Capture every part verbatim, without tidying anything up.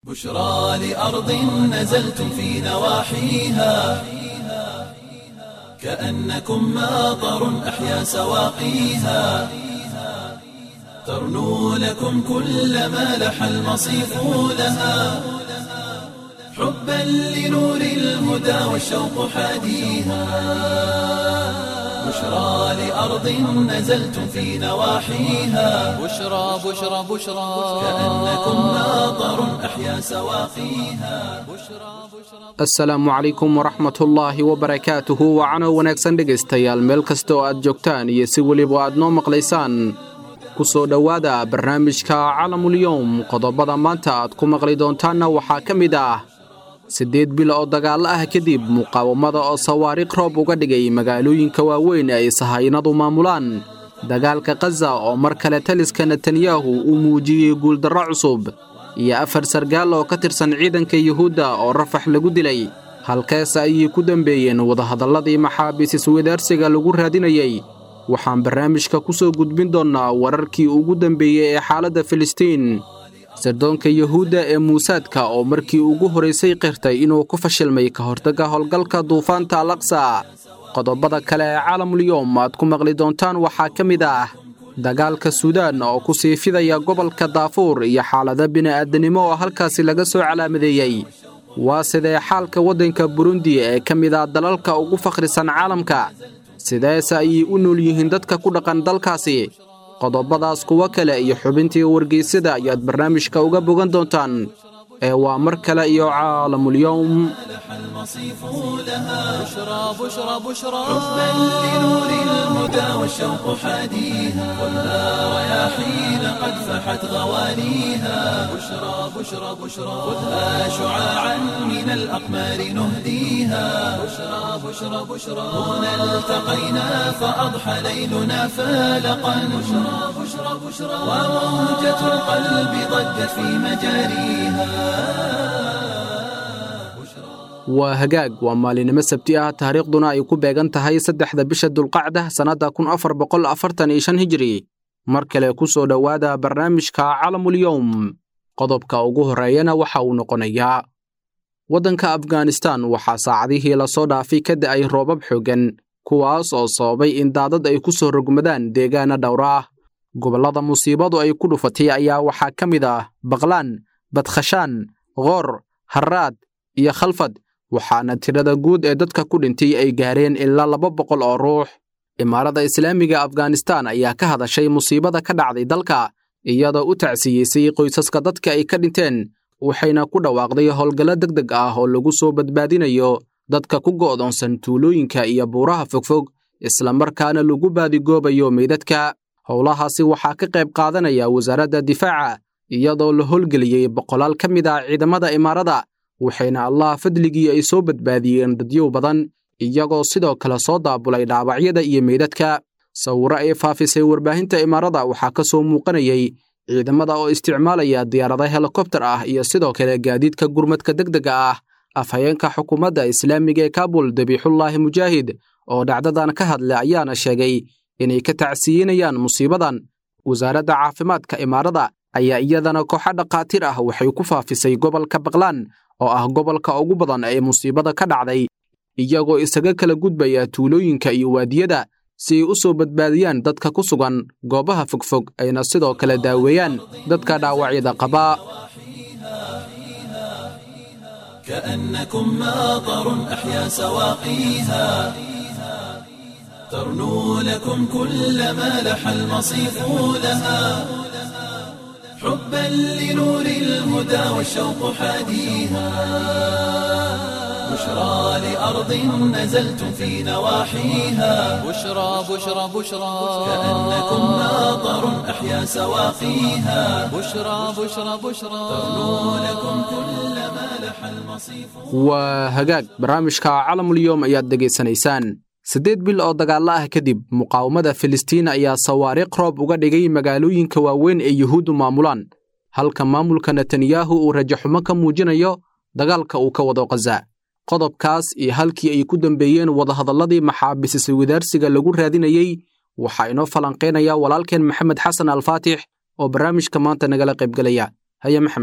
بشرى لأرض نزلتم في نواحيها كأنكم ماطر أحيا سواقيها ترنو لكم كل ما لح المصيف لها حبا لنور الهدى والشوق حاديها بشرى لأرض نزلتم في نواحيها بشرى بشرى بشرى كأنكم ماطر أحيا سواقيها asalaamu calaykum waraxmatullaahi wabarakaatuhu wacano wanaagsan dhegaystayaal meel kasta oo aad joogtaan iyo si weliba aad noo maqlaysaan ku soo dhowaada barnaamijka calamulyowm qodobada maanta aad ku maqli doontaanna waxaa ka mid ah siddeed bil oo dagaalo ah kadib muqaawamada oo sawaariikh roob uga dhigay magaalooyinka waaweyn ay sahaynadu maamulaan dagaalka Gaza oo mar kale taliska Netanyahu uu muujiyay guuldarro cusub iyo afar sargaal oo ka tirsan ciidanka Yuhuudda oo Rafax lagu dilay halkaas ay ku dambeeyeen wadahadalladii maxaabiis isweydaarsiga lagu raadinayay waxaan barnaamijka ku soo gudbin doonaa wararkii ugu dambeeyay ee xaaladda Filistiin sirdoonka Yuhuudda ee Muusaadka oo markii ugu horeysay qirtay inuu ku fashilmay ka hortagga howlgalka duufaanta Al-Aqsa qodobada kale ee calamulyowm aad ku maqli doontaan waxaa ka mid ah dagaalka Suudaan oo ku sii fidaya gobolka Darfur iyo xaalada bini'aadanimo oo halkaasi laga soo calaamadeeyay waa sidee xaalka waddanka Burundi ee ka mid ah dalalka ugu fakhrisan caalamka sidaas ay u nool yihiin dadka ku dhaqan dalkaasi qodobadaas kuwa kale iyo xubintii wargeysada ayaad barnaamijka uga bogan doontaan ee waa mar kale iyo calamulyowm المصيف لها بشرى بشرى بشرى حبا لنور الهدى والشوق حاديها خذها رياحين قد فحت غوانيها بشرى بشرى بشرى خذها شعاعا من الأقمار نهديها بشرى بشرى بشرى هنا التقينا فأضحى ليلنا فالقا بشرى بشرى بشرى وموجة القلب ضجت في مجاريها waa hagaag waa maalinimo sabti ah taariikhduna ay ku beegan tahay saddexda bisha dulqacda sanada kun afar boqol afartan iyo shan hijri mar kale ku soo dhowaada barnaamijka calamulyowm qodobka ugu horeeyana waxa uu noqonayaa waddanka Afghanistan waxaa saacadihii la soo dhaafay ka da'ay roobab xooggan kuwaas oo sababay in daadad ay ku soo rogmadaan deegaana dhowr ah gobolada musiibadu ay ku dhufatay ayaa waxaa ka mid ah Baqlaan Badkhashaan Ghor Harraad iyo Khalfad waxaana tirada guud ee dadka ku dhintay ay gaareen ilaa laba boqol oo ruux imaarada islaamiga Afghanistan ayaa ka hadashay musiibada ka dhacday dalka iyadoo u tacsiyeysay qoysaska dadka ay ka dhinteen waxayna ku dhawaaqday howlgallo degdeg ah oo lagu soo badbaadinayo dadka ku go'doonsan tuulooyinka iyo buuraha fogfog isla markaana lagu baadigoobayo meydadka howlahaasi waxaa ka qayb qaadanaya wasaaradda difaaca iyadoo la howlgeliyay boqolaal ka mid ah ciidamada imaarada waxayna Allah fadligii ay soo badbaadiyeen dadyow badan iyagoo sidoo kale soo daabulay dhaawacyada iyo meydadka sawirro ay faafisay warbaahinta imaarada waxaa ka soo muuqanayay ciidamada oo isticmaalaya diyaaradaha helikobtar ah iyo sidoo kale gaadiidka gurmadka degdega ah afhayeenka xukuumadda islaamiga ee Kabul Dabiixullaahi Mujaahid oo dhacdadan ka hadlay ayaana sheegay inay ka tacsiinayaan musiibadan wasaaradda caafimaadka imaarada ayaa iyadana kooxo dhaqaatiir ah waxay ku faafisay gobolka Baqlaan oo ah gobolka ugu badan ee musiibada ka dhacday iyagoo isaga kala gudbaya tuulooyinka iyo waadiyada si ay u soo badbaadiyaan dadka ku sugan goobaha fogfog ayna sidoo kale daaweeyaan dadka dhaawacyada qaba كأنكم ماطر أحيا سواقيها ترنو لكم كل ما لح المصيف لها حبا لنور الهدى والشوق حاديها بشرى لأرض نزلتم في نواحيها بشرى بشرى بشرى كأنكم ماطر أحيا سواقيها بشرى بشرى بشرى ترنو لكم كل ما لح المصيف waa hagaag barnaamijka calamulyowm ayaad degeysanaysaan siddeed bil oo dagaalo ah kadib muqaawamada Filistiin ayaa sawaariikh roob uga dhigay magaalooyinka waaweyn ee Yuhuuddu maamulaan halka maamulka Netanyahu uu rajaxumo ka muujinayo dagaalka uu ka wado Gaza qodobkaas iyo halkii ay ku dambeeyeen wadahadalladii maxaabiis isweydaarsiga lagu raadinayay waxa inoo falanqeynaya walaalkeen Maxamed Xasan Al-Faatix oo barnaamijka maanta nagala qayb galaya haya Maxamed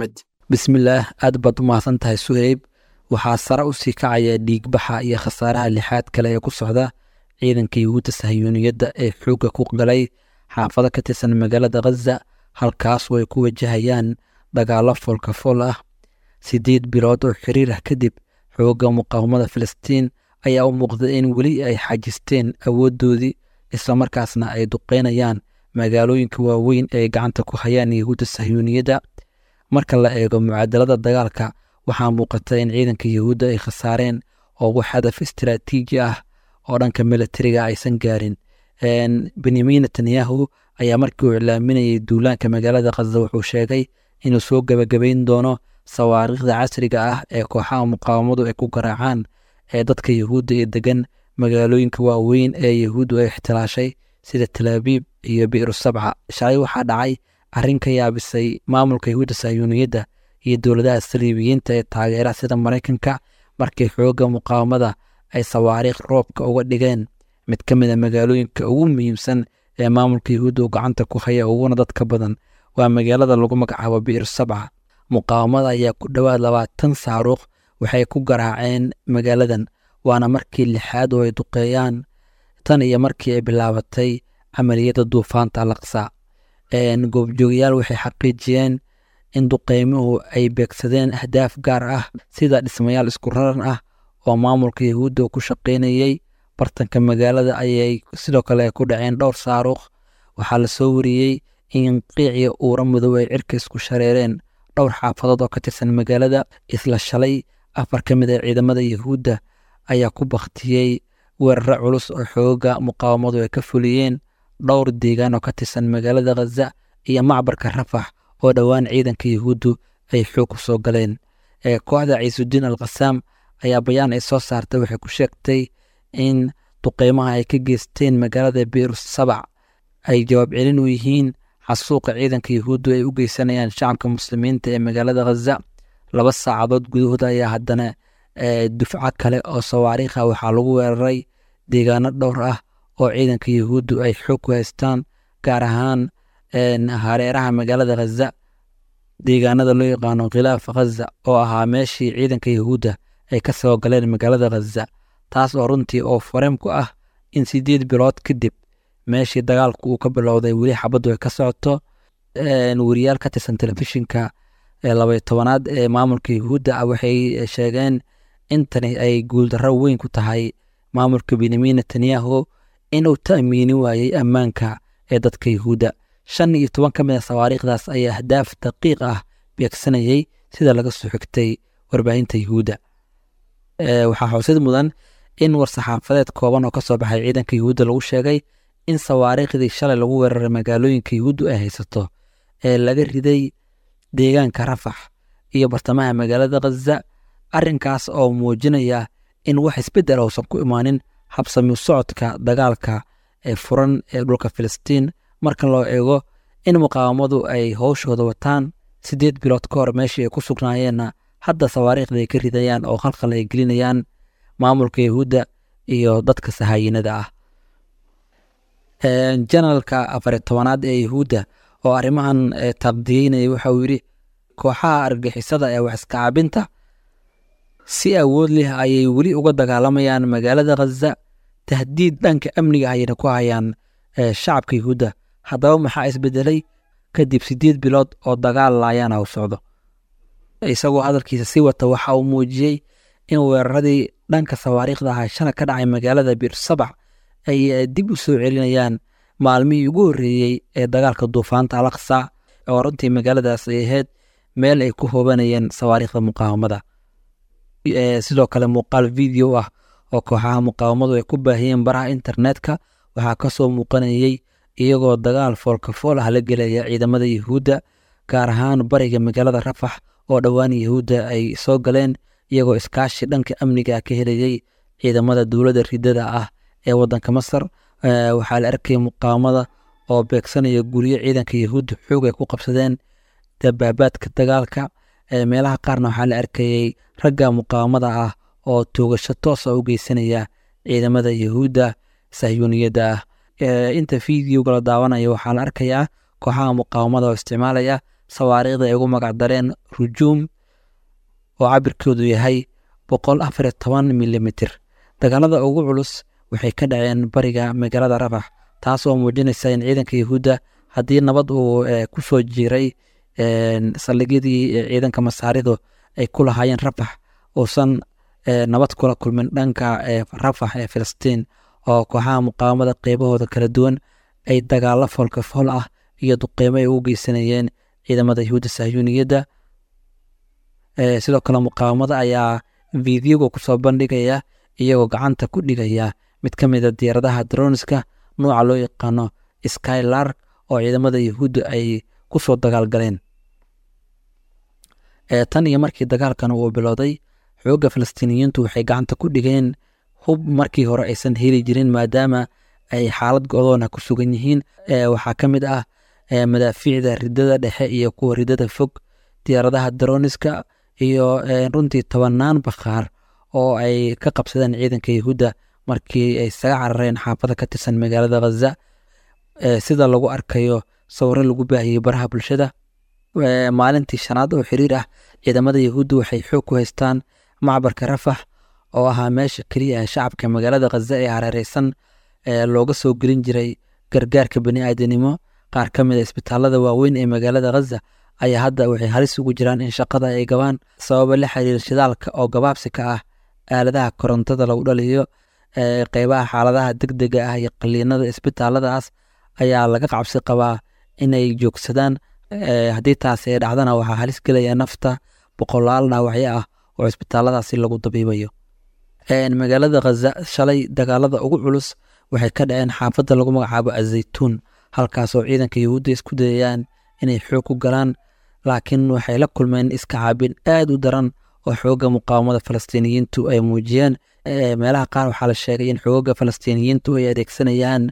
bismillaah, aad baad u mahadsan tahay suheyb. waxaa sare u sii kacaya dhiigbaxa iyo khasaaraha lixaad kale ee ku socda ciidanka yuhuudda sahyuuniyadda ee xoogga ku galay xaafado ka tirsan magaalada khaza, halkaas oo ay ku wajahayaan dagaallo foolkafool ah. siddeed bilood oo xiriir ah kadib, xoogga muqaawamada filistiin ayaa u muuqda in weli ay xajisteen awooddoodii, islamarkaasna ay duqeynayaan magaalooyinka waaweyn ee gacanta ku hayaan yuhuudda sahyuuniyadda. marka la eego mucaadalada dagaalka, waxaa muuqata in ciidanka yuhuudda ay khasaareen oo wax hadaf istiraatiiji ah oo dhanka militariga aysan gaarin. benyamin netanyahu ayaa markii uu iclaaminayay duulaanka magaalada khaza wuxuu sheegay inuu soo gebagabayn doono sawaariikhda casriga ah ee kooxaha muqaawamadu ay ku garaacaan ee dadka yuhuudda ee degan magaalooyinka waaweyn ee yuhuuddu ay ixtilaashay sida talaabiib iyo bi'ru sabca. shalay waxaa dhacay arrin ka yaabisay maamulka yuhuudda sahyuuniyadda iyo dowladaha saliibiyiinta ee taageera sida maraykanka markii xoogga muqaawamada ay sawaariikh roobka uga dhigeen mid ka mid a magaalooyinka ugu muhiimsan ee maamulka yuhuudda uu gacanta ku haya uguna dadka badan waa magaalada lagu magacaabo bi'ru sabca. muqaawamada ayaa ku dhowaad labaatan saaruuq waxay ku garaaceen magaaladan, waana markii lixaad oo ay duqeeyaan tan iyo markii ay bilaabatay camaliyadda duufaanta alaqsa. goobjoogayaal waxay xaqiijiyeen in duqeymuhu ay beegsadeen ahdaaf gaar ah sida dhismayaal isku raran ah oo maamulka yuhuudda ku shaqaynayay. bartanka magaalada ayay sidoo kale ku dhaceen dhowr saaruuq. waxaa la soo wariyey in qiiciya uura madow ay cirka isku shareereen dhowr xaafadood oo ka tirsan magaalada. isla shalay, afar ka mid a ciidamada yuhuudda ayaa ku baktiyey weeraro culus oo xooga muqaawamadu ay ka fuliyeen dhowr deegaan oo ka tirsan magaalada khaza iyo macbarka rafax oo dhowaan ciidanka yuhuuddu ay xoog ku soo galeen. kooxda ciisudiin al-qasaam ayaa bayaan ay soo saartay waxay ku sheegtay in duqeymaha ay ka geysteen magaalada bi'ru sabc ay jawaab celin u yihiin xasuuqa ciidanka yuhuuddu ay u geysanayaan shacabka muslimiinta ee magaalada khaza. laba saacadood gudahooda ayaa haddana dufco kale oo sawaariikha waxaa lagu weeraray deegaano dhowr ah oo ciidanka yuhuuddu ay xoog ku haystaan, gaar ahaan hareeraha magaalada khaza. deegaanada loo yaqaano khilaafa khaza oo ahaa meeshii ciidanka yuhuudda ay ka soo galeen magaalada khaza, taas oo runtii oo fareem ku ah in siddeed bilood kadib meeshii dagaalku uu ka bilowday weli xabaddu ay ka socoto. wariyaal ka tirsan telefishinka labaiyo tobanaad ee maamulka yuhuudda waxay sheegeen intani ay guuldarro weyn ku tahay maamulka benyamin netanyahu inuu ta'miini waayey ammaanka ee dadka yuhuudda. shan iyo toban ka mid a sawaariikhdaas ayaa ahdaaf daqiiq ah beegsanayay sida laga soo xigtay warbaahinta yuhuudda. waxaa xusid mudan in war-saxaafadeed kooban oo ka soo baxay ciidanka yuhuudda lagu sheegay in sawaariikhdii shalay lagu weeraray magaalooyinka yuhuuddu ay haysato ee laga riday deegaanka rafax iyo bartamaha magaalada khaza, arrinkaas oo muujinaya in wax isbeddel uusan ku imaanin habsami socodka dagaalka ee furan ee dhulka filistiin marka loo eego in muqaawamadu ay howshooda wataan siddeed bilood ka hor meeshii ay ku sugnaayeenna hadda sawaariikhda ay ka ridayaan oo khalkhal ay gelinayaan maamulka yuhuudda iyo dadka sahaayinada ah. janaralka afar iyo tobanaad ee yuhuudda oo arrimahan taabdiyeynaya waxa uu yidhi kooxaha argixisada ee wax iska caabinta si awood leh ayay weli uga dagaalamayaan magaalada khaza, tahdiid dhanka amniga ayayna ku hayaan shacabka yuhuudda. haddaba maxaa isbedelay kadib siddeed bilood oo dagaal laayaana u socdo? isagoo hadalkiisa sii wata waxa uu muujiyey in weeraradii dhanka sawaariikhda ahaa shalay ka dhacay magaalada bi'ru sabc ay dib u soo celinayaan maalmihii ugu horreeyey ee dagaalka duufaanta alaqsa, oo runtii magaaladaas ay ahayd meel ay ku hoobanayeen sawaariikhda muqaawamada. sidoo kale muuqaal video ah oo kooxaha muqaawamadu ay ku baahiyeen baraha internetka waxaa ka soo muuqanayey iyagoo dagaal foolkafool ah la gelaya ciidamada yuhuudda, gaar ahaan bariga magaalada rafax oo dhowaan yuhuudda ay soo galeen iyagoo iskaashi dhanka amniga ka helayay ciidamada dowladda ridada ah ee waddanka masar. waxaa la arkayay muqaawamada oo beegsanaya guryo ciidanka yuhuudda xoog ay ku qabsadeen dabaabaadka dagaalka. meelaha qaarna waxaa la arkayay ragga muqaawamada ah oo toogasho toosa u geysanaya ciidamada yuhuudda sahyuuniyadda ah. inta fideoga la daawanaya waxaa la arkayaa kooxaha muqaawamada oo isticmaalaya sawaariikhda ay ugu magac dareen rujuum oo cabirkoodu yahay boqol afar iyo toban milimitir. dagaalada ugu culus waxay ka dhaceen bariga magaalada rafax, taas oo muujinaysa in ciidanka yahuudda haddii nabad uu ku soo jiiray saldhigyadii ciidanka masaaridu ay ku lahaayeen rafax uusan nabad kula kulmin dhanka rafax ee filistiin, oo kooxaha muqaawamada qeybahooda kala duwan ay dagaalo foolka fool ah iyo duqeymo ay ugu geysanayeen ciidamada yahuudda sahyuuniyadda. sidoo kale muqaawamada ayaa fiidiyoga kusoo bandhigaya iyagoo gacanta ku dhigaya mid ka mid a diyaaradaha droniska nooca loo yaqaano skylark oo ciidamada yahuudda ay ku soo dagaalgaleen. tan iyo markii dagaalkan uu bilowday, xoogga falastiiniyiintu waxay gacanta ku dhigeen hub markii hore aysan heli jirin maadaama ay xaalad go'doona ku sugan yihiin. waxaa ka mid ah madaafiicda ridada dhexe iyo kuwa ridada fog, diyaaradaha droniska iyo runtii tobanaan bakhaar oo ay ka qabsadeen ciidanka yahuudda markii ay isaga carareen xaafada ka tirsan magaalada ghaza. sida lagu arkayo sawiro lagu baahiyey baraha bulshada, maalintii shanaad oo xiriir ah ciidamada yahuudda waxay xoog ku haystaan macbarka rafax oo ahaa meesha keliya ee shacabka magaalada ghaza ee hareereysan looga soo gelin jiray gargaarka bani'aadanimo. qaar ka mid a isbitaalada waaweyn ee magaalada ghaza ayaa hadda waxay halis ugu jiraan in shaqada ay gabaan sababa la xiriira shidaalka oo gabaabsi ka ah, aaladaha korontada lagu dhaliyo, qeybaha xaaladaha degdega ah iyo qaliinada isbitaaladaas ayaa laga cabsi qabaa inay joogsadaan. haddii taasi ay dhacdana waxaa halis gelaya nafta boqolaal dhaawacyo ah oo isbitaaladaasi lagu dabiibayo. magaalada ghaza shalay dagaalada ugu culus waxay ka dhaceen xaafadda lagu magacaabo azaytuun, halkaas oo ciidanka yahuudda isku dayayaan inay xoog ku galaan, laakiin waxay la kulmeen iska caabin aad u daran oo xoogga muqaawamada falastiiniyiintu ay muujiyeen. meelaha qaar waxaa la sheegay in xoogga falastiiniyiintu ay adeegsanayaan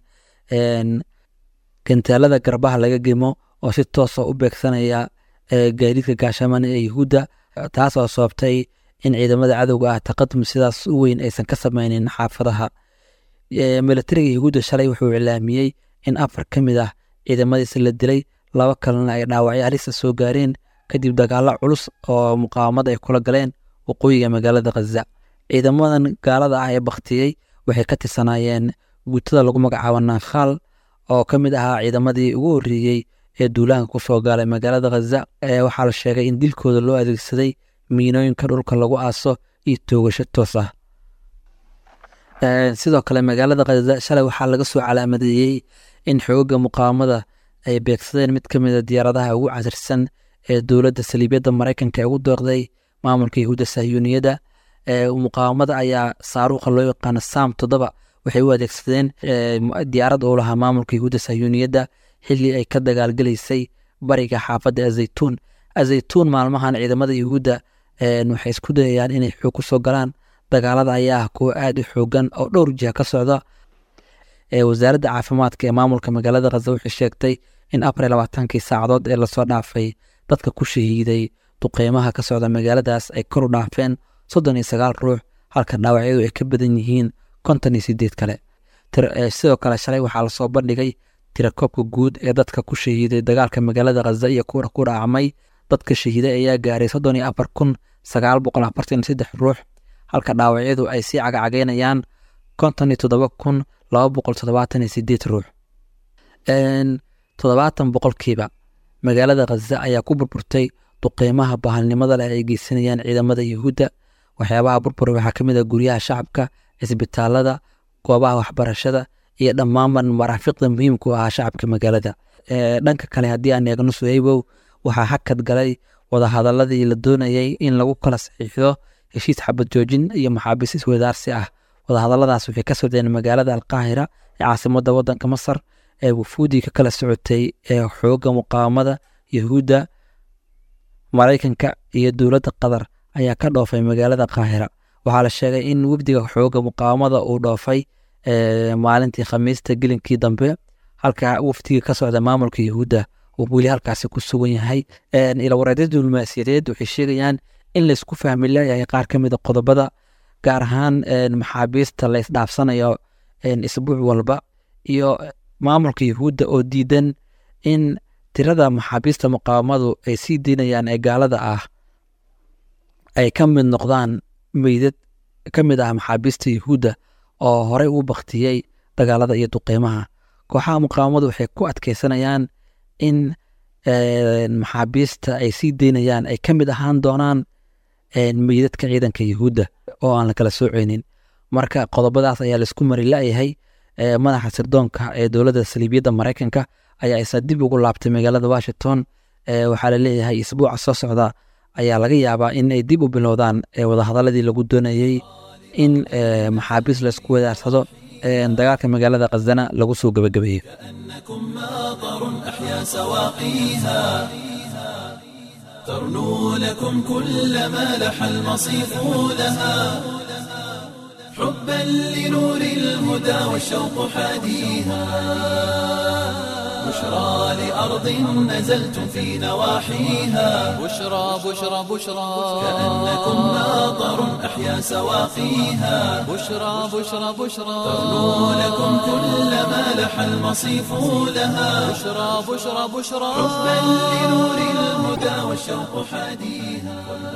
gantaalada garbaha laga gemo oo si toosa u beegsanaya gaadiidka gaashaman ee yahuudda, taas oo sababtay in ciidamada cadowga ah taqadum sidaas u weyn aysan ka sameynin xaafadaha. milatariga yahuudda shalay wuxuu iclaamiyey in afar ka mid ah ciidamadiisa la dilay, laba kalena ay dhaawacyo halisa soo gaareen kadib dagaalo culus oo muqaawamada ay kula galeen waqooyiga magaalada ghaza. ciidamadan gaalada ah ee baktiyey waxay ka tirsanaayeen guutada lagu magacaabo naakhaal oo ka mid ahaa ciidamadii ugu horreeyey ee duulaanka ku soo gaalay magaalada ghaza. waxaa la sheegay in dilkooda loo adeegsaday miinooyinka dhulka lagu aaso iyo toogasho toos ah. sidoo kale magaalada ghaza shalay waxaa laga soo calaamadeeyey in xoogga muqaawamada ay beegsadeen mid ka mid a diyaaradaha ugu casirsan ee dowladda saliibyadda maraykanka ee ugu dooqday maamulka yahuudda sahyuuniyadda. muqaawamada ayaa saaruuqa loo yaqaano sam toddoba waxay u adeegsadeen diyaarad uu lahaa maamulka yahuudda sahyuuniyadda xilli ay ka dagaalgelaysay bariga xaafadda azaytuun. azaytuun maalmahan ciidamada yahuudda waxay isku dayayaan inay xoog ku soo galaan. dagaalada ayaa kuwa aad u xoogan oo dhowr jiha ka socda. wasaaradda caafimaadka ee maamulka magaalada ghaza waxay sheegtay in afar iyo labaatankii saacadood ee lasoo dhaafay dadka ku shahiiday duqeymaha ka socda magaaladaas ay kor u dhaafeen soddon iyo sagaal ruux, halka dhaawacyadu ay ka badan yihiin konton iyo sideed kale. sidoo kale shalay waxaa lasoo bandhigay tirakoobka guud ee dadka ku shahiiday dagaalka magaalada ghaza iyo kuwa ku dhaacmay. dadka shahiiday ayaa gaaray soddon iyo afar kun sagaal boqol afartan iyo saddex ruux, halka dhaawacyadu ay sii cagacagaynayaan konton iyo toddoba kun laba boqol toddobaatan iyo sideed ruux. toddobaatan boqolkiiba magaalada ghaza ayaa ku burburtay duqeymaha bahalnimada leh ay geysanayaan ciidamada yahuudda. waxyaabaha burbura waxaa ka mid ah guryaha shacabka, cisbitaalada, goobaha waxbarashada iyo dhammaanban maraafiqda muhiimku ahaa shacabka magaalada. dhanka kale haddii aan eegno suhaybow, waxaa hakad galay wadahadaladii la doonayay in lagu kala saxiixdo heshiis xabad joojin iyo maxaabiis iswadaarsi ah. wadahadaladaas waxay ka socdeen magaalada alqaahira ee caasimadda waddanka masar. ee wufuudii ka kala socotay ee xoogga muqaawamada yahuudda, maraykanka iyo dowladda qatar ayaa ka dhoofay magaalada qaahira. waxaa la sheegay in wafdiga xoogga muqaawamada uu dhoofay maalintii khamiista gelinkii dambe, halka wafdiga ka socda maamulka yahuudda uu weli halkaasi ku sugan yahay. ila wareedada diblomaasiyadeed waxay sheegayaan in laysku fahmi leeyahay qaar ka mid a qodobada, gaar ahaan maxaabiista la isdhaafsanayo isbuuc walba, iyo maamulka yahuudda oo diidan in tirada maxaabiista muqaawamadu ay sii deynayaan ee gaalada ah ay ka mid noqdaan meydad ka mid ah maxaabiista yuhuudda oo horey u baktiyey dagaalada iyo duqeymaha. kooxaha muqaawamadu waxay ku adkeysanayaan in maxaabiista ay sii deynayaan ay ka mid ahaan doonaan meydadka ciidanka yuhuudda oo aan la kala sooceynin. marka qodobadaas ayaa laisku mari la-yahay. madaxa sirdoonka ee dowladda saliibiyadda maraykanka ayaa isa dib ugu laabtay magaalada washington. waxaa la leeyahay isbuuca soo socda ayaa laga yaabaa in ay dib u bilowdaan wadahadaladii lagu doonayey in maxaabiis laisku wadaarsado dagaalka magaalada khazana lagu soo gebagabeeyo. ترنو لكم كل ما لح المصيف لها حبا لنور الهدى والشوق حاديها بشرى لأرض نزلتم في نواحيها بشرى بشرى بشرى كأنكم ناظر أحيا سواقيها بشرى بشرى بشرى ترنو لكم كل ما لح المصيف لها بشرى بشرى بشرى حبا لنور الهدى والشوق حاديها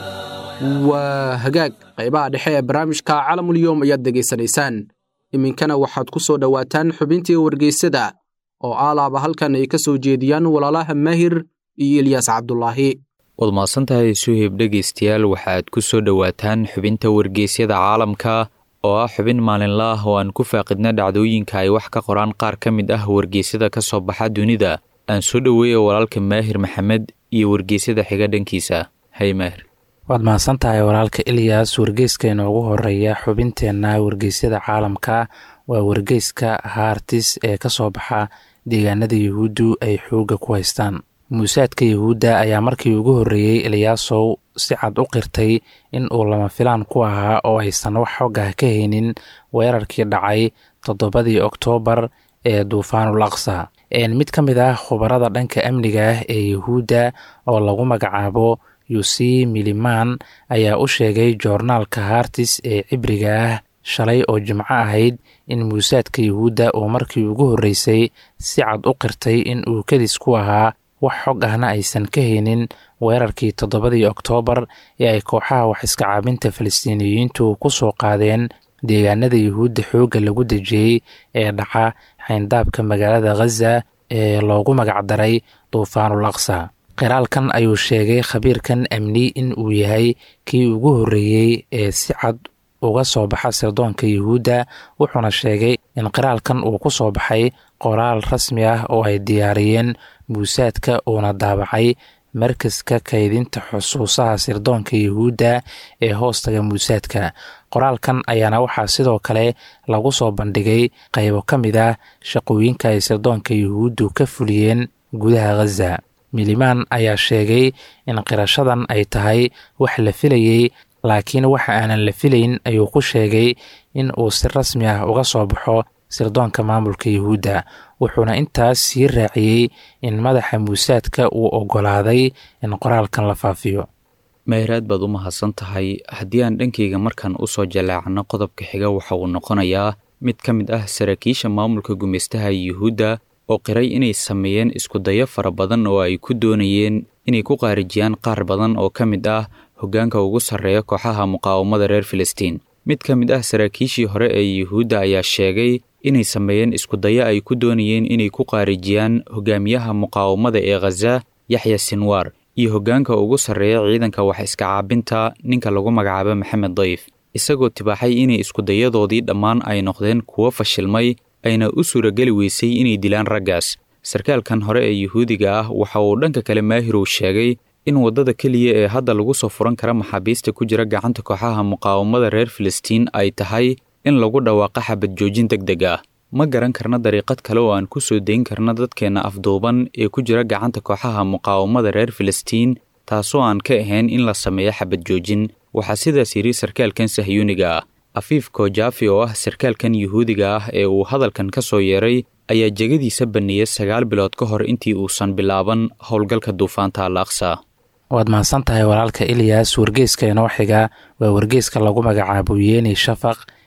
waa hagaag qaybaha dhexe ee barnaamijka caalamulyoom ayaad degaysanaysaan. iminkana waxaad ku soo dhowaataan xubintii wargeysada oo aalaaba halkan ay ka soo jeediyaan walaalaha maahir iyo ilyaas cabdulaahi. waad mahadsantahay suhib dhegaystayaal. waxaad ku soo dhowaataan xubinta wargeysyada caalamka oo ah xubin maalinla ah oo aan ku faaqidna dhacdooyinka ay wax ka qoraan qaar ka mid ah wargeysyada ka soo baxa dunida. aan soo dhoweeya walaalka maahir maxamed iyo wargeysyada xiga dhankiisa. hay maahir. waad mahadsan tahay walaalka ilyas. wargeyska inoogu horeeya xubinteenna wargeysyada caalamka waa wargeyska haartis ee ka soo baxa deegaanada yuhuuddu ay xoogga ku haystaan. muusaadka yuhuudda ayaa markii ugu horreeyey ilyaasow si cad u qirtay in uu lama filaan ku ahaa oo aysan wax xogah ka haynin weerarkii dhacay toddobadii oktoobar ee duufaanul aqsa. mid ka mid ah khubarada dhanka amniga ah ee yuhuudda oo lagu magacaabo yusi miliman ayaa u sheegay joornaalka haartis ee cibriga ah shalay oo jimco ahayd in muusaadka yuhuudda uu markii ugu horreysay si cad u qirtay in uu kadis ku ahaa wax xog ahna aysan ka haynin weerarkii toddobadii oktoobar ee ay kooxaha wax iska caabinta falastiiniyiintu ku soo qaadeen deegaanada yuhuudda xoogga lagu dejiyey ee dhaca xayndaabka magaalada khaza ee loogu magacdaray duufaanul aqsa. qiraalkan ayuu sheegay khabiirkan amni in uu yahay kii ugu horreeyey ee si cad uga soo baxa sirdoonka yuhuudda, wuxuuna sheegay in qiraalkan uu ku soo baxay qoraal rasmi ah oo ay diyaariyeen muusaadka uuna daabacay markaska kaydinta xusuusaha sirdoonka yuhuudda ee hoostaga muusaadka. qoraalkan ayaana waxaa sidoo kale lagu soo bandhigay qaybo ka mid ah shaqooyinka ay sirdoonka yuhuuddu ka fuliyeen gudaha khaza. miliman ayaa sheegay in qirashadan ay tahay wax la filayey, laakiin waxa aanan la filayn ayuu ku sheegay in uu si rasmi ah uga soo baxo sirdoonka maamulka yuhuudda. wuxuuna intaas sii raaciyey in madaxa muusaadka uu oggolaaday in qoraalkan la faafiyo. meeraad baad u mahadsan tahay. haddii aan dhankayga markaan u soo jaleecno qodobka xiga waxa uu noqonayaa mid ka mid ah saraakiisha maamulka gumeystaha yuhuudda oo qiray inay sameeyeen iskudayo fara badan oo ay ku doonayeen inay ku qaarijiyaan qaar badan oo ka mid ah hoggaanka ugu sarreeya kooxaha muqaawamada reer filistiin. mid ka mid ah saraakiishii hore ee yuhuudda ayaa sheegay inay sameeyeen iskudayo ay ku doonayeen inay ku qaarijiyaan hogaamiyaha muqaawamada ee khaza yaxya sinwaar iyo hoggaanka ugu sarreeya ciidanka wax iska caabinta ninka lagu magacaabo maxamed dayf, isagoo tibaaxay inay iskudayadoodii dhammaan ay noqdeen kuwo fashilmay ayna u suurageli weysay inay dilaan raggaas. sarkaalkan hore ee yuhuudiga ah waxa uu dhanka kale maahirow sheegay in waddada keliya ee hadda lagu soo furan kara maxaabiista ku jira gacanta kooxaha muqaawamada reer filistiin ay tahay in lagu dhawaaqa xabad joojin deg deg ah. ma garan karna dariiqad kale oo aan ku soo dayn karna dadkeenna afduuban ee ku jira gacanta kooxaha muqaawamada reer filistiin taasoo aan ka ahayn in la sameeyo xabad joojin. waxaa sidaas yidhi sarkaalkan sahyuuniga ah. afiif kojafi oo ah sarkaalkan yuhuudiga ah ee uu hadalkan ka soo yeeray ayaa jegadiisa baneeyay sagaal bilood ka hor intii uusan bilaaban howlgalka duufaanta al aqsa. waad mahadsan tahay walaalka ilyas. wargeyska inoo xiga waa wargeyska lagu magacaabo yeeni shafaq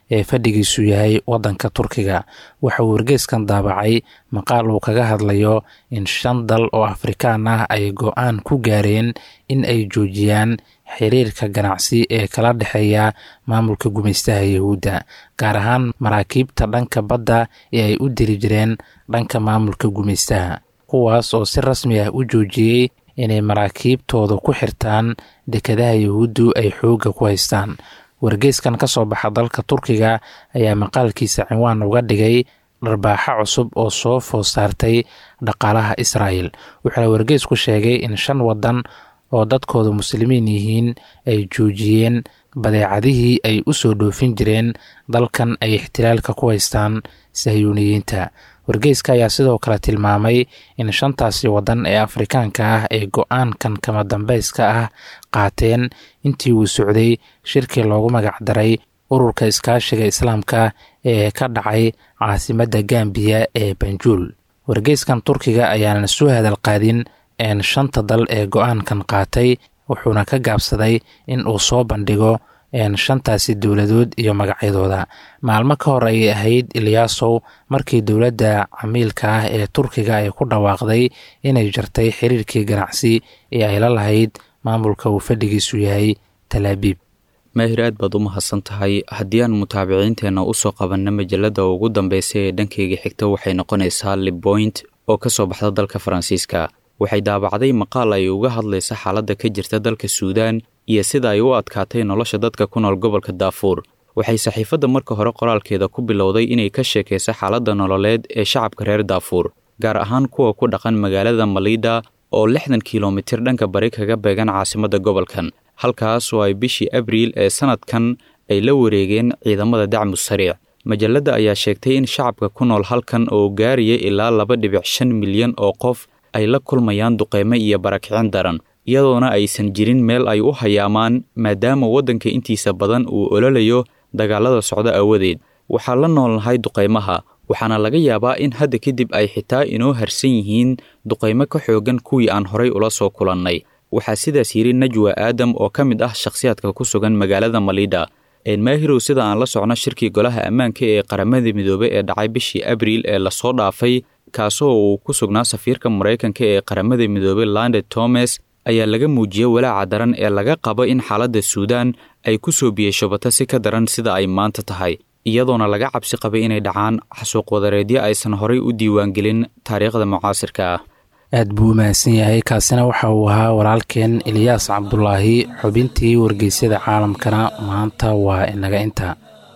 ee fadhigiisu yahay waddanka turkiga. waxa uu wargeyskan daabacay maqaal uu kaga hadlayo in shan dal oo afrikaan ah ay go-aan ku gaareen in ay joojiyaan xiriirka ganacsi ee kala dhexeeya maamulka gumaystaha yahuudda, gaar ahaan maraakiibta dhanka badda ee ay u diri jireen dhanka maamulka gumaystaha, kuwaas oo si rasmi ah u joojiyey inay maraakiibtooda ku xirtaan dekedaha yahuuddu ay xoogga ku haystaan. wargeyskan ka soo baxa dalka turkiga ayaa maqaalkiisa cinwaan uga dhigay dharbaaxo cusub oo soo food saartay dhaqaalaha Israa'iil. wuxuuna wargeysku sheegay in shan waddan oo dadkooda muslimiin yihiin ay joojiyeen badeecadihii ay u soo dhoofin jireen dalkan ay ixtilaalka ku haystaan sahyuuniyiinta. wargeyska ayaa sidoo kale tilmaamay in shantaasi waddan ee afrikaanka ah ee go-aankan kama dambayska ah qaateen intii uu socday shirkii loogu magacdaray ururka iskaashiga islaamka ee ka dhacay caasimadda gambiya ee banjul. wargeyskan turkiga ayaanan soo hadal qaadin een shanta dal ee go-aankan qaatay, wuxuuna ka gaabsaday in uu soo bandhigo een shantaasi dowladood iyo magacyadooda. maalmo ka hor ayay ahayd Ilyaasow markii dowladda camiilka ah ee turkiga ay ku dhawaaqday inay jartay xiriirkii ganacsi ee ay la lahayd maamulka uu fadhigiisu yahay Tel Aviv. maahir aad baad u mahadsan tahay. haddii aan mutaabiciinteenna u soo qabanno majalada ugu dambaysa ee dhankeyga xigta waxay noqonaysaa Le Point oo ka soo baxda dalka Faransiiska. waxay daabacday maqaal ay uga hadlaysa xaaladda ka jirta dalka Suudaan iyo sida ay u adkaatay nolosha dadka ku nool gobolka Darfur. waxay saxiifadda marka hore qoraalkeeda ku bilowday inay ka sheekayso xaaladda nololeed ee shacabka reer Darfur, gaar ahaan kuwa ku dhaqan magaalada Malida oo lixdan kiiloomitir dhanka bari kaga beegan caasimadda gobolkan, halkaas oo ay bishii Abriil ee sanadkan ay la wareegeen ciidamada dacmu sariic. majalada ayaa sheegtay in shacabka ku nool halkan oo gaaraya ilaa laba dhibic shan milyan oo qof ay la kulmayaan duqeymo iyo barakicin daran, iyadoona aysan jirin meel ay u hayaamaan maadaama waddanka intiisa badan uu ololayo dagaalada socda awadeed. waxaa la noolnahay duqeymaha, waxaana laga yaabaa in hadda kadib ay xitaa inoo harsan yihiin duqeymo ka xoogan kuwii aan horay ula soo kulannay. waxaa sidaas yidhi Najwa Aadam oo ka mid ah shakhsiyaadka ku sugan magaalada Malida. maahirow sida aan la socno shirkii golaha ammaanka ee qaramada midoobay ee dhacay bishii Abriil ee lasoo dhaafay, kaasoo uu ku sugnaa safiirka Mareykanka ee qaramada midoobay Linda Thomas, ayaa laga muujiyey walaaca daran ee laga qabo in xaaladda Suudaan ay ku soo biyashabato si ka daran sida ay maanta tahay, iyadoona laga cabsi qabay inay dhacaan xasuuq wadareedyo aysan horay u diiwaangelin taariikhda mucaasirka ah. aad buu mahadsan yahay. kaasina waxa uu ahaa walaalkeen Ilyaas Cabdulaahi. xubintii wargeysyada caalamkana maanta waa inaga inta.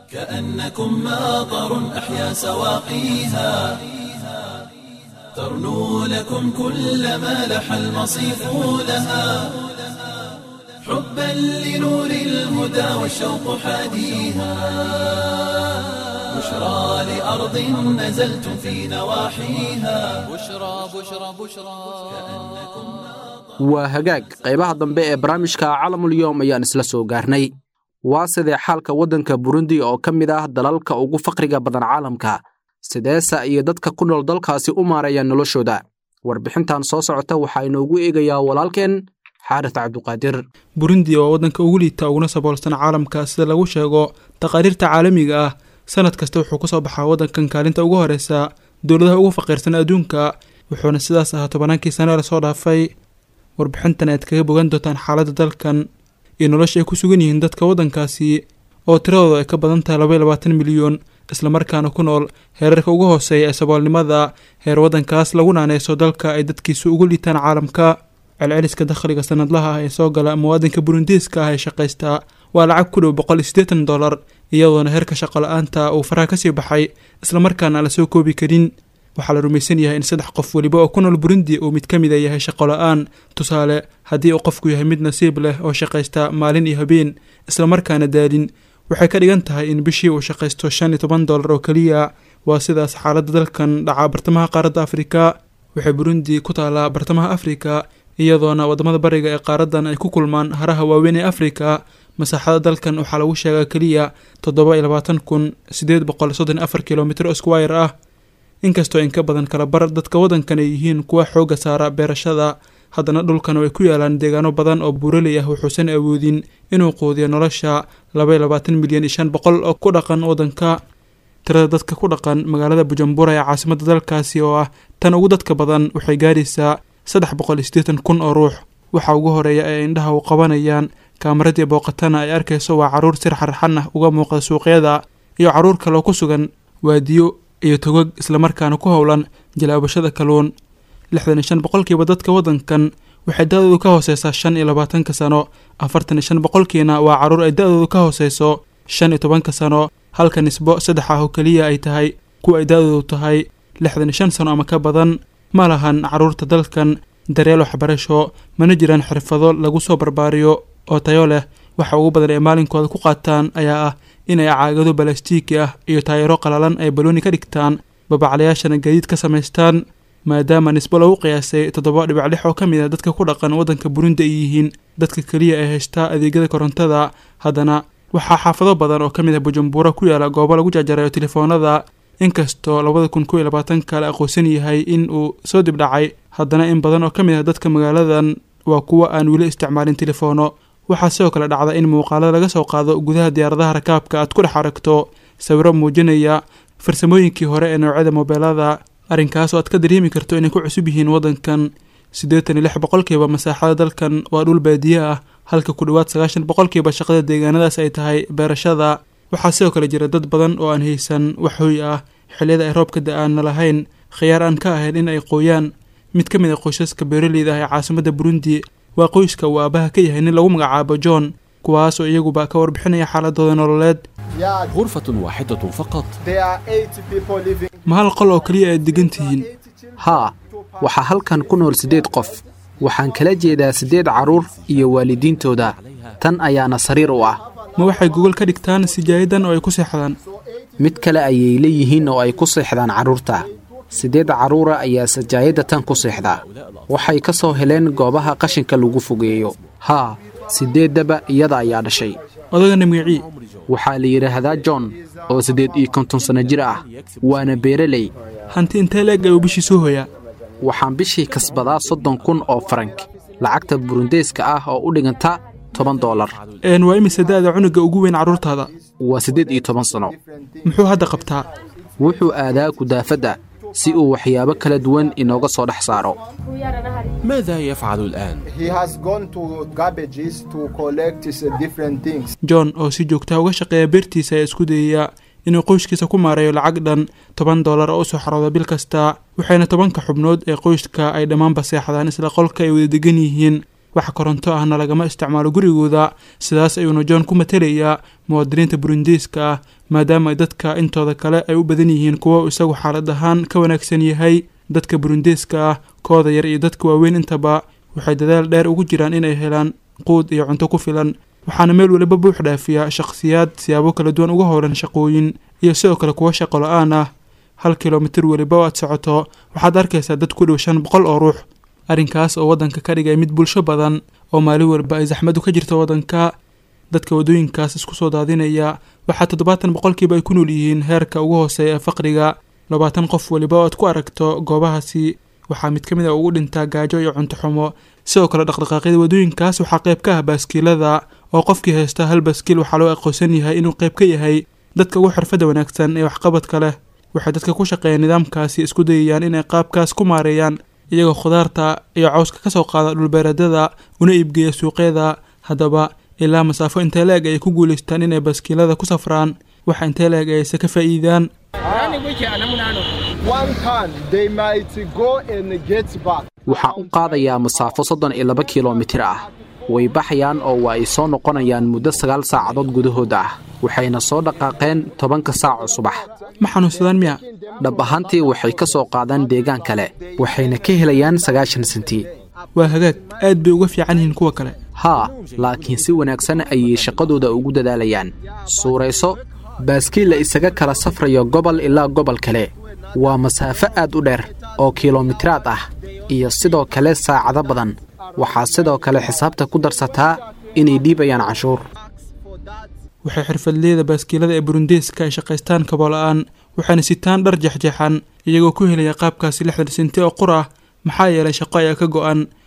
كأنكم ماطر أحيا سواقيها ترنو لكم كل ما لح المصيف لها حبا لنور الهدى والشوق حاديها بشرى لأرض نزلتم في نواحيها بشرى بشرى بشرى waa hagaag qaybaha dambe ee barnaamijka Caalamul-Yawm ayaan isla soo gaarnay. waa sidee xaalka waddanka Burundi oo ka mid ah dalalka ugu faqriga badan caalamka, sideesa iyo dadka ku nool dalkaasi u maareeyaan noloshooda. warbixintan soo socota waxaa inoogu eegayaa walaalkeen Xaaris Cabduqaadir. Burundi waa waddanka ugu liita uguna saboolsan caalamka sida lagu sheego taqariirta caalamiga ah. sanad kasta wuxuu ku soo baxaa waddankan kaalinta ugu horeysa dowladaha ugu faqiirsan adduunka, wuxuuna sidaas ahaa tobannaankii sano la soo dhaafay. warbixintan aad kaga bogan doontaan xaaladda dalkan iyo nolosha ay ku sugan yihiin dadka waddankaasi oo tiradooda ay ka badan tahay laba iyo labaatan milyan, isla markaana ku nool heerarka ugu hooseeya ee saboolnimada. heer waddankaas lagu naaneyso dalka ay dadkiisu ugu liitaan caalamka. celceliska dakhliga sanadlaha ah ee soo gala muwaadinka burundiiska ah ee shaqaysta waa lacag ku dhow boqol iyo siddeetan dollar, iyadoona heerka shaqo la-aanta uu faraha ka sii baxay isla markaana aan la soo koobi karin. waxaa la rumaysan yahay in saddex qof weliba oo ku nool Burundi uu mid ka mid yahay shaqo la-aan. tusaale, haddii uu qofku yahay mid nasiib leh oo shaqaysta maalin iyo habeen isla markaana daalin, waxay ka dhigan tahay in bishii uu shaqaysto shan iyo toban dollar oo keliya. waa sidaas xaaladda dalkan dhaca bartamaha qaaradda Afrika. waxay Burundi ku taalaa bartamaha Afrika, iyadoona wadamada bariga ee qaaradan ay ku kulmaan haraha waaweyn ee Afrika. masaaxada dalkan waxaa lagu sheegaa keliya toddoba iyo labaatan kun siddeed boqol soddon iyo afar kiiloomitir oo square ah, inkastoo in ka badan kala bar dadka waddankan ay yihiin kuwa xooga saara beerashada, haddana dhulkan way ku yaalaan deegaano badan oo buuraley ah wuxuusan awoodin inuu quudiyo nolosha laba iyo labaatan milyan iyo shan boqol oo ku dhaqan waddanka. tirada dadka ku dhaqan magaalada Bujumbura ee caasimadda dalkaasi oo ah tan ugu dadka badan waxay gaaraysaa saddex boqol iyo siddeetan kun oo ruux. waxa ugu horeeya ee indhaha u qabanayaan kaamarada booqatana ay arkayso waa caruur sir xarxan ah uga muuqda suuqyada iyo caruur kale oo ku sugan waadiyo iyo togag isla markaana ku howlan jalaabashada kalluun. lixdan iyo shan boqolkiiba dadka waddankan waxay da-doodu ka hooseysaa shan iyo labaatanka sano, afartan iyo shan boqolkiina waa caruur ay da-doodu ka hooseyso shan iyo tobanka sano, halka nisbo saddex ah oo keliya ay tahay kuwa ay da-doodu tahay lixdan iyo shan sano ama ka badan. ma lahan caruurta dalkan daryeel waxbarasho, mana jiraan xirfado lagu soo barbaariyo oo tayo leh. waxa ugu badan ee maalinkooda ku qaataan ayaa ah inay caagado balastiiki ah iyo taayiro qalalan ay balooni ka dhigtaan, babaclayaashana gaadiid ka samaystaan. maadaama nisbo lagu qiyaasay toddoba dhibic lix oo ka mid ah dadka ku dhaqan waddanka Burundi ay yihiin dadka keliya ee haysta adeegyada korontada, haddana waxaa xaafado badan oo ka mid ah Bujumbura ku yaala goobo lagu jarjarayo telefoonada. inkastoo labada kun kow iyo labaatanka la aqoonsan yahay in uu soo dib dhacay, haddana in badan oo ka mid ah dadka magaaladan waa kuwa aan weli isticmaalin telefoono. waxaa sidoo kale dhacda in muuqaalada laga soo qaado gudaha diyaaradaha rakaabka aad ku dhex aragto sawiro muujinaya farsamooyinkii hore ee noocyada moobeelada, arrinkaas oo aad ka dareemi karto inay ku cusub yihiin waddankan. siddeetan iyo lix boqolkiiba masaaxada dalkan waa dhul baadiye ah, halka ku dhowaad sagaashan boqolkiiba shaqada deegaanadaas ay tahay beerashada. waxaa sidoo kale jira dad badan oo aan haysan wax hoy ah xilliyada ay roobka da-aanna lahayn khiyaar aan ka ahayn in ay qooyaan. mid ka mid ah qoysaska beeraleyda ah ee caasimadda Burundi waa qoyska uu aabaha ka yahay nin lagu magacaabo John, kuwaas oo iyaguba ka warbixinaya xaaladooda nololeed. غرفة واحدة فقط. ma hal qol oo keliya aad degan tihiin? haa, waxaa halkan ku nool siddeed qof. waxaan kala jeedaa siddeed carruur iyo waalidiintooda. tan ayaana sariir u ah. ma waxay gogol ka dhigtaan sijaayadan oo ay ku seexdaan? mid kale ayay leeyihiin oo ay ku seexdaan carruurta. siddeed carruura ayaa sajaayadda tan ku seexda. waxay ka soo heleen goobaha qashinka lagu fogeeyo. haa, siddeeddaba iyada ayaa dhashay. odagana magacii? waxaa la yidhaahdaa John oo siddeed iyo konton sano jir ah, waana beeraley. hanti intee leeg ayuu bishii soo hoyaa? waxaan bishii kasbadaa soddon kun oo farank, lacagta burundeeska ah oo u dhiganta toban doolar. een waa imise da-da cunuga ugu weyn carruurtaada? waa siddeed iyo toban sano. muxuu hadda qabtaa? wuxuu aadaa kudaafadda si uu waxyaabo kala duwan inooga soo dhex saaro. ماذا يفعل الآن؟ John oo si joogta uga shaqeeya beertiisa ayaa isku dayaya inuu qoyskiisa ku maareeyo lacag dhan toban doolar oo u soo xarooda bil kasta, waxayna tobanka xubnood ee qoyska ay dhammaanba seexdaan isla qolka ay wada degan yihiin. wax koronto ahna lagama isticmaalo gurigooda. sidaas ayuuna John ku matalayaa muwaadiniinta Burundiiska ah, maadaama ay dadka intooda kale ay u badan yihiin kuwa isagu xaalad ahaan ka wanaagsan yahay. dadka Burundiiska ah, kooda yar iyo dadka waaweyn intaba waxay dadaal dheer ugu jiraan inay helaan quud iyo cunto ku filan, waxaana meel waliba buux dhaafiya shakhsiyaad siyaabo kala duwan uga howlan shaqooyin iyo sidoo kale kuwa shaqo la-aan ah. hal kilomitir waliba oo aad socoto waxaad arkaysaa dad ku dhow shan boqol oo ruux. arrinkaas oo waddanka ka dhigay mid bulsho badan oo maalin walba ay saxmadu ka jirto waddanka. dadka waddooyinkaas isku soo daadinaya waxaa toddobaatan boqolkiiba ay ku nool yihiin heerka ugu hooseeya ee faqriga. labaatan qof waliba oo aad ku aragto goobahaasi waxaa mid ka mid ah ugu dhintaa gaajo iyo cunto xumo. sidoo kale dhaqdhaqaaqyada waddooyinkaas waxaa qayb ka ah baaskiilada, oo qofkii haysta hal baaskiil waxaa loo aqoonsan yahay inuu qayb ka yahay dadka ugu xirfadda wanaagsan ee waxqabadka leh. waxay dadka ku shaqeeya nidaamkaasi isku dayayaan inay qaabkaas ku maareeyaan iyagoo khudaarta iyo cawska ka soo qaada dhulbeeradada una iibgeeya suuqyada. haddaba ilaa masaafo intee la-eg ayay ku guulaystaan inay baaskiilada ku safraan? waxa intee la-eg ayayse ka faa'iidaan? waxaa u qaadayaa masaafo soddon iyo laba kilomitir ah. way baxayaan oo waa ay soo noqonayaan muddo sagaal saacadood gudahooda ah, waxayna soo dhaqaaqeen tobanka saaco subax. ma xanuunsadaan miya? dhab ahaantii waxay ka soo qaadaan deegaan kale, waxayna ka helayaan sagaashan senti. waa hagaag, aad bay uga fiican yihiin kuwa kale. haa, laakiin si wanaagsan ayay shaqadooda ugu dadaalayaan. suurayso baaskiil la isaga kala safrayo gobol ilaa gobol kale. waa masaafo aad u dheer oo kilomitiraad ah iyo sidoo kale saacado badan. waxaa sidoo kale xisaabta ku darsataa inay dhiibayaan canshuur. waxay xirfadleyda baaskiilada ee Burundiiska ay shaqaystaan kaboola-aan, waxayna sitaan dhar jexjeexan iyagoo ku helaya qaabkaasi lixdan senti oo qur ah. maxaa yeelay shaqo ayaa ka go-an,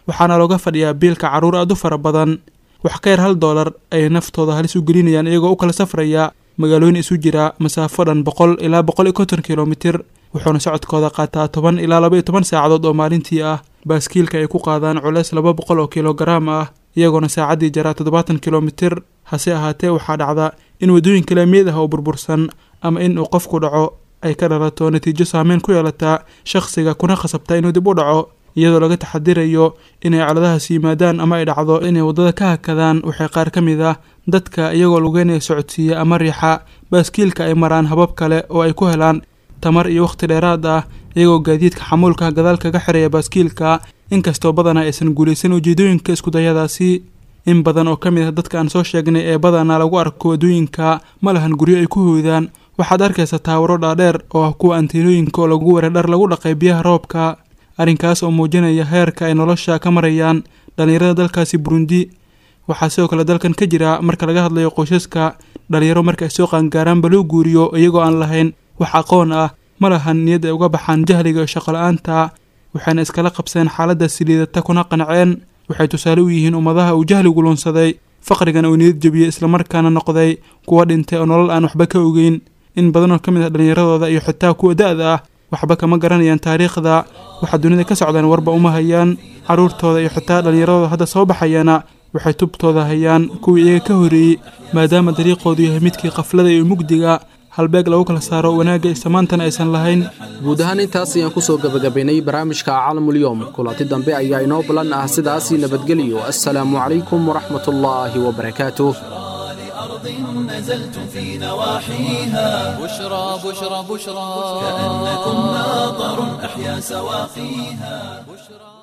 waxaana looga fadhiyaa biilka carruur aad u fara badan. wax ka yar hal doolar ayay naftooda halis u gelinayaan iyagoo u kala safraya magaalooyin isu jira masaafo dhan boqol ilaa boqol iyo konton kilomitir, wuxuuna socodkooda qaataa toban ilaa laba iyo toban saacadood oo maalintii ah. baaskiilka ay ku qaadaan culeys laba boqol oo kiloogaraam ah, iyagoona saacaddii jaraa toddobaatan kilomitir. hase ahaatee waxaa dhacda in waddooyinka laamiyad ah oo burbursan ama in uu qofku dhaco ay ka dhalato natiijo saameyn ku yeelata shakhsiga kuna khasabta inuu dib u dhaco, iyadoo laga taxadirayo inay caladahaas yimaadaan ama ay dhacdo inay waddada ka hakadaan. waxay qaar ka mid ah dadka iyagoo lugeynaya socodsiiya ama riixa baaskiilka ay maraan habab kale oo ay ku helaan tamar iyo wakhti dheeraad ah, iyagoo gaadiidka xamuulka gadaal kaga xiraya baaskiilka, inkastoo badanaa aysan guulaysan ujeedooyinka iskudayadaasi. in badan oo ka mid ah dadka aan soo sheegnay ee badanaa lagu arko waddooyinka ma lahan guryo ay ku hoydaan. waxaad arkaysa taawaro dhaadheer oo ah kuwa antiinooyinka oo lagu waray dhar lagu dhaqay biyaha roobka, arrinkaas oo muujinaya heerka ay nolosha ka marayaan dhallinyarada dalkaasi Burundi. waxaa sidoo kale dalkan ka jira marka laga hadlayo qoysaska dhalinyaro marka ay soo qaangaaraanba loo guuriyo iyagoo aan lahayn wax aqoon ah, ma lahan niyad ay uga baxaan jahliga iyo shaqo la-aanta, waxayna iskala qabseen xaaladda siliidata kuna qanceen. waxay tusaale u yihiin ummadaha uu jahligu lunsaday, faqrigan uu niyad jabiyey islamarkaana noqday kuwa dhintay oo nolol aan waxba ka ogeyn. in badan oo ka mid ah dhallinyaradooda iyo xitaa kuwa da-da ah waxba kama garanayaan taariikhda, waxa dunida ka socdaan warba uma hayaan. carruurtooda iyo xitaa dhallinyaradooda hadda soo baxayana waxay tubtooda hayaan kuwii iyaga ka horreeyey, maadaama dariiqoodu yahay midkii qaflada iyo mugdiga, halbeeg lagu kala saaro wanaagga iyo samaantana aysan lahayn. guud ahaan intaas ayaan kusoo gabagabaynay barnaamijka caalamulyoom. kulanti dambe ayaa inoo balan ah, sidaasi nabadgelyo. assalaamu calaykum waraxmatullaahi wabarakaatuh. نزلتم في نواحيها بشرى بشرى بشرى كأنكم ماطر أحيا سواقيها.